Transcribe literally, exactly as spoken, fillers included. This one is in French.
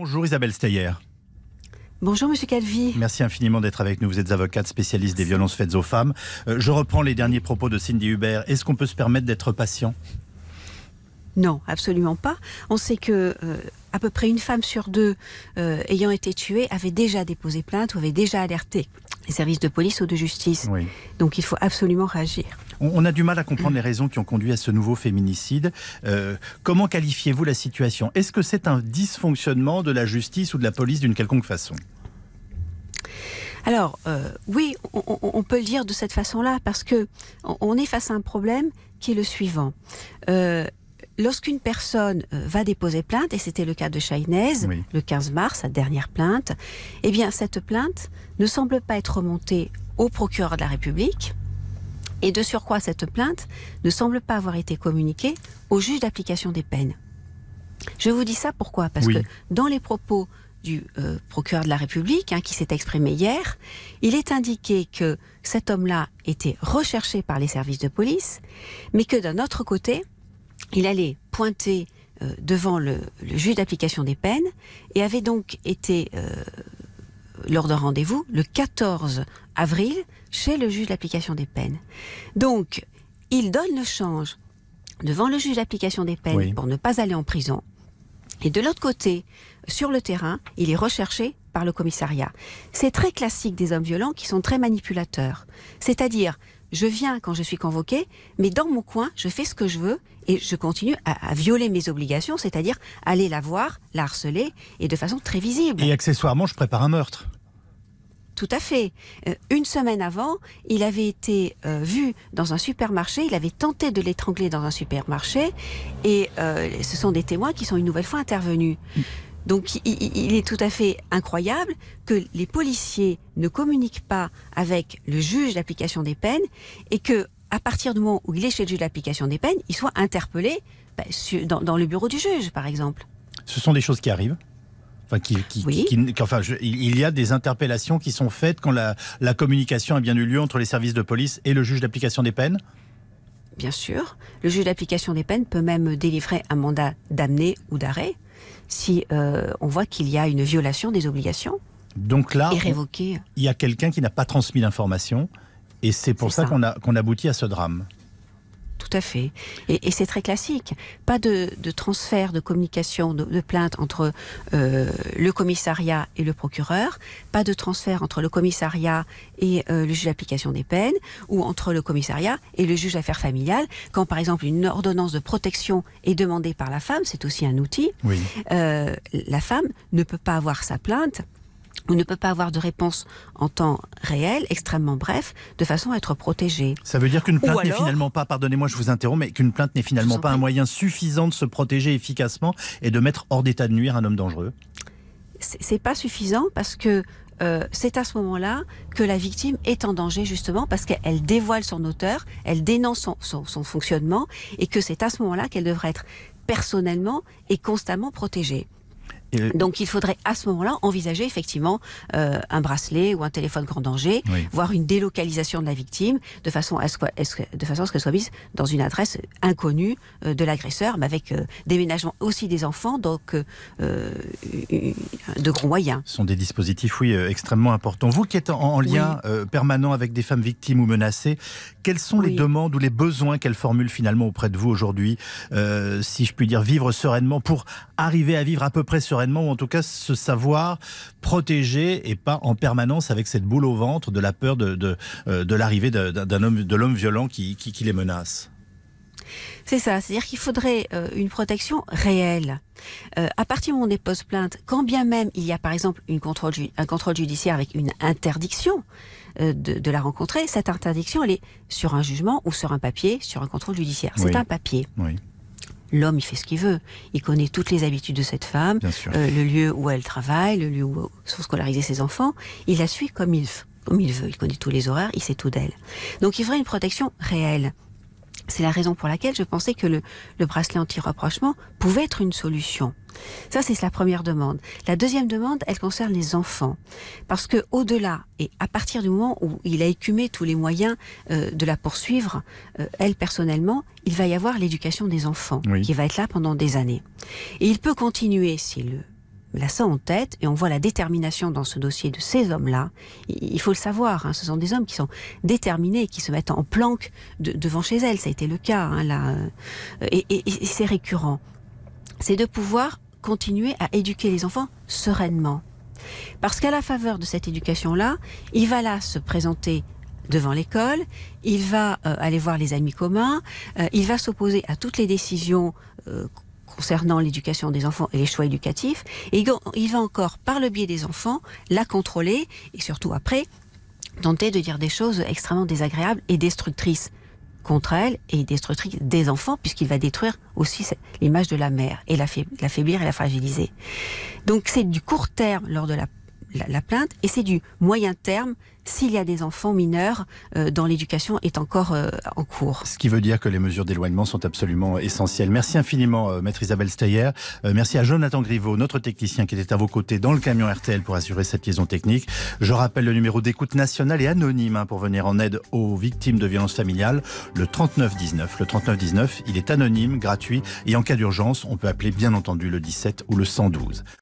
Bonjour Isabelle Steyer. Bonjour Monsieur Calvi. Merci infiniment d'être avec nous. Vous êtes avocate spécialiste des violences faites aux femmes. Euh, je reprends les derniers propos de Cindy Hubert. Est-ce qu'on peut se permettre d'être patient ? Non, absolument pas. On sait que euh, à peu près une femme sur deux euh, ayant été tuée avait déjà déposé plainte ou avait déjà alerté les services de police ou de justice. Oui. Donc il faut absolument réagir. On, on a du mal à comprendre les raisons qui ont conduit à ce nouveau féminicide. Euh, comment qualifiez-vous la situation ? Est-ce que c'est un dysfonctionnement de la justice ou de la police d'une quelconque façon ? Alors, euh, oui, on, on, on peut le dire de cette façon-là, parce que on, on est face à un problème qui est le suivant. Euh, Lorsqu'une personne va déposer plainte, et c'était le cas de Chahinez, oui. le quinze mars, sa dernière plainte, eh bien cette plainte ne semble pas être remontée au procureur de la République, et de surcroît cette plainte ne semble pas avoir été communiquée au juge d'application des peines. Je vous dis ça pourquoi ? Parce oui. que dans les propos du euh, procureur de la République, hein, qui s'est exprimé hier, il est indiqué que cet homme-là était recherché par les services de police, mais que d'un autre côté, il allait pointer euh, devant le, le juge d'application des peines et avait donc été, euh, lors d'un rendez-vous, le quatorze avril, chez le juge d'application des peines. Donc, il donne le change devant le juge d'application des peines oui. pour ne pas aller en prison. Et de l'autre côté, sur le terrain, il est recherché par le commissariat. C'est très classique des hommes violents qui sont très manipulateurs. C'est-à-dire, je viens quand je suis convoqué, mais dans mon coin, je fais ce que je veux et je continue à, à violer mes obligations, c'est-à-dire aller la voir, la harceler, et de façon très visible. Et accessoirement, je prépare un meurtre. Tout à fait. Euh, une semaine avant, il avait été euh, vu dans un supermarché, il avait tenté de l'étrangler dans un supermarché, et euh, ce sont des témoins qui sont une nouvelle fois intervenus. Mmh. Donc il, il est tout à fait incroyable que les policiers ne communiquent pas avec le juge d'application des peines et que, à partir du moment où il est chez le juge d'application des peines, il soit interpellé bah, sur, dans, dans le bureau du juge, par exemple. Ce sont des choses qui arrivent. Enfin, qui, qui, oui. qui, qui, enfin, je, il y a des interpellations qui sont faites quand la, la communication a bien eu lieu entre les services de police et le juge d'application des peines ? Bien sûr. Le juge d'application des peines peut même délivrer un mandat d'amener ou d'arrêt si euh, on voit qu'il y a une violation des obligations. Donc là, et révoquer. Il y a quelqu'un qui n'a pas transmis l'information et c'est pour c'est ça, ça. qu'on a, qu'on aboutit à ce drame. Tout à fait. Et, et c'est très classique. Pas de, de transfert de communication, de, de plainte entre euh, le commissariat et le procureur, pas de transfert entre le commissariat et euh, le juge d'application des peines, ou entre le commissariat et le juge d'affaires familiales. Quand par exemple une ordonnance de protection est demandée par la femme, c'est aussi un outil, oui. euh, la femme ne peut pas avoir sa plainte ou ne peut pas avoir de réponse en temps réel, extrêmement bref, de façon à être protégée. Ça veut dire qu'une plainte alors, n'est finalement pas, pardonnez-moi je vous interromps, mais qu'une plainte n'est finalement pas un moyen suffisant de se protéger efficacement et de mettre hors d'état de nuire un homme dangereux ? C'est, c'est pas suffisant parce que euh, c'est à ce moment-là que la victime est en danger justement parce qu'elle dévoile son auteur, elle dénonce son, son, son fonctionnement et que c'est à ce moment-là qu'elle devrait être personnellement et constamment protégée. Donc il faudrait à ce moment-là envisager effectivement euh, un bracelet ou un téléphone grand danger, oui. voire une délocalisation de la victime de façon à ce, de façon à ce qu'elle soit mise dans une adresse inconnue euh, de l'agresseur, mais avec euh, déménagement aussi des enfants, donc euh, de gros moyens. Ce sont des dispositifs, oui, euh, extrêmement importants. Vous qui êtes en, en lien oui. euh, permanent avec des femmes victimes ou menacées, quelles sont oui. les demandes ou les besoins qu'elles formulent finalement auprès de vous aujourd'hui, euh, si je puis dire, vivre sereinement pour arriver à vivre à peu près sereinement, ou en tout cas se savoir protégé et pas en permanence avec cette boule au ventre de la peur de, de, de l'arrivée d'un homme, de l'homme violent qui, qui, qui les menace. C'est ça, c'est-à-dire qu'il faudrait euh, une protection réelle. Euh, à partir du moment où on dépose plainte, quand bien même il y a par exemple une contrôle, un contrôle judiciaire avec une interdiction euh, de, de la rencontrer, cette interdiction elle est sur un jugement ou sur un papier, sur un contrôle judiciaire. C'est oui. un papier. Oui. L'homme, il fait ce qu'il veut. Il connaît toutes les habitudes de cette femme, euh, le lieu où elle travaille, le lieu où sont scolarisés ses enfants. Il la suit comme il, comme il veut. Il connaît tous les horaires, il sait tout d'elle. Donc il faudrait une protection réelle. C'est la raison pour laquelle je pensais que le, le bracelet anti-rapprochement pouvait être une solution. Ça, c'est la première demande. La deuxième demande, elle concerne les enfants. Parce que au-delà, et à partir du moment où il a écumé tous les moyens euh, de la poursuivre, euh, elle, personnellement, il va y avoir l'éducation des enfants, oui. qui va être là pendant des années. Et il peut continuer, s'il le l'a ça en tête, et on voit la détermination dans ce dossier de ces hommes-là. Il faut le savoir, hein, ce sont des hommes qui sont déterminés, qui se mettent en planque de, devant chez elles. Ça a été le cas, hein, là, et, et, et c'est récurrent. C'est de pouvoir continuer à éduquer les enfants sereinement. Parce qu'à la faveur de cette éducation-là, il va là se présenter devant l'école, il va euh, aller voir les amis communs, euh, il va s'opposer à toutes les décisions euh, concernant l'éducation des enfants et les choix éducatifs, et il va encore, par le biais des enfants, la contrôler, et surtout après, tenter de dire des choses extrêmement désagréables et destructrices contre elle et destructrices des enfants, puisqu'il va détruire aussi l'image de la mère, et l'affaiblir et la fragiliser. Donc c'est du court terme lors de la La, la plainte, et c'est du moyen terme s'il y a des enfants mineurs euh, dont l'éducation est encore euh, en cours. Ce qui veut dire que les mesures d'éloignement sont absolument essentielles. Merci infiniment, euh, maître Isabelle Steyer. Euh, merci à Jonathan Griveau, notre technicien qui était à vos côtés dans le camion R T L pour assurer cette liaison technique. Je rappelle le numéro d'écoute national et anonyme hein, pour venir en aide aux victimes de violences familiales, le trente-neuf dix-neuf. Le trente-neuf dix-neuf, il est anonyme, gratuit, et en cas d'urgence, on peut appeler bien entendu le dix-sept ou le cent douze.